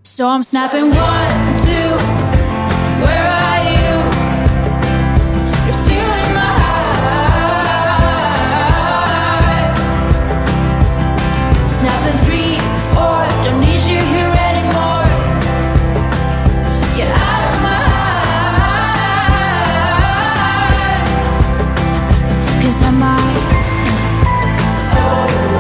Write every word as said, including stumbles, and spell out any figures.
So I'm snapping one, two, where are you? You're stealing my heart. Snapping three, four, don't need you here anymore. Get out of my heart. Cause I might snap. Oh.